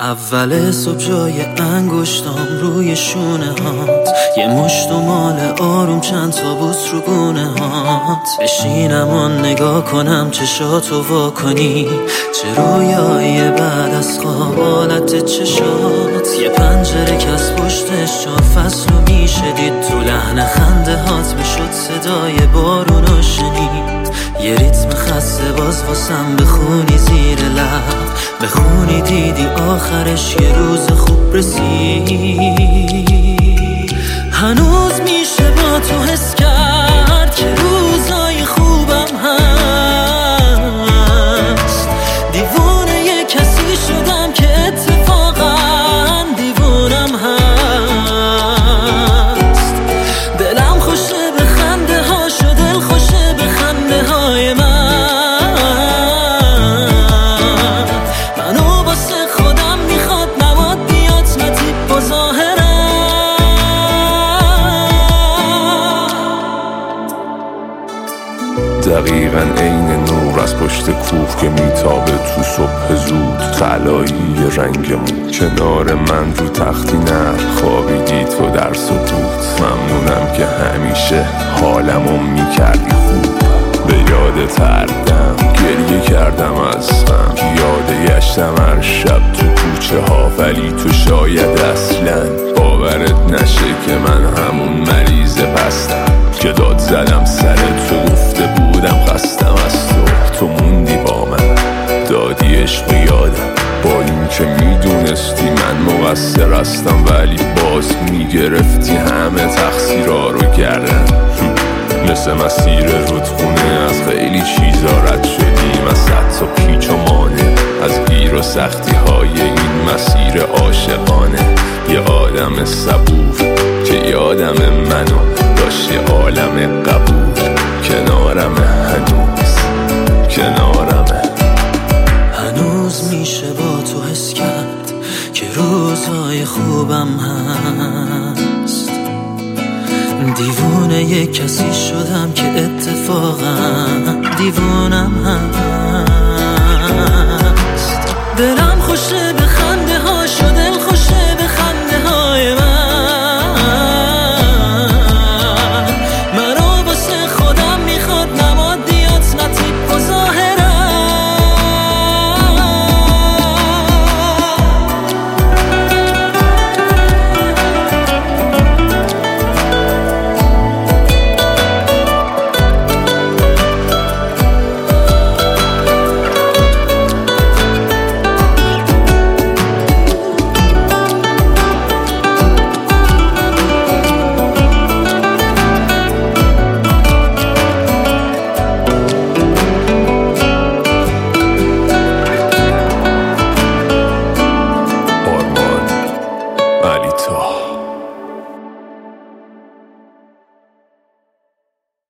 اول صبح جای انگشتام روی شونه هات، یه مشت و مال آروم چند تا بوس رو گونه هات. بشینم و نگاه کنم چشاتو وا کنی، چه رویایی بعد از خواب حالت چشات. یه پنجره که از پشتش 4 فصل رو میشه دید، تو لحن خنده هات میشد صدای بارونو شنید. یه ریتم خسته باز واسم بخونی زیر لب، بخونی دیدی آخرش یه روز خوب رسید. هنوز میشه با تو حس کرد که روزای خوبم هست. دیوونه یه کسی شدم که اتفاقا دیوونم هست. دلم خوشه به خنده هاش و دل خوشه به خنده های من. دقیقاً عین نور از پشت کوه که میتابه تو صبح زود، طلایی رنگ مو کنار من رو تختی نر خوابیدی تو در سکوت. ممنونم که همیشه حالمو میکردی خوب. به یاد تردم گریه کردم از غم، یاد گشتم هر شب تو کوچه ها، ولی تو شاید اصلاً باورت نشه که من همون مریض پستم که داد زدم سر تو، گفته بودم خستم از تو. تو موندی با من دادی عشق یادم، با این که میدونستی من مقصر هستم، ولی باز میگرفتی همه تقصیرها رو کردن. مثل مسیر رودخونه از خیلی چیزا رد شدیم، از حتی پیچ و مانه، از گیر و سختی های این مسیر عاشقانه. یه آدم صبور که یادم منو داشت، یه عالم قبول کنارم، هنوز کنارمه. هنوز میشه با تو حس کرد که روزهای خوبم هست. دیوونه یه کسی شدم که اتفاقا دیوونم هست.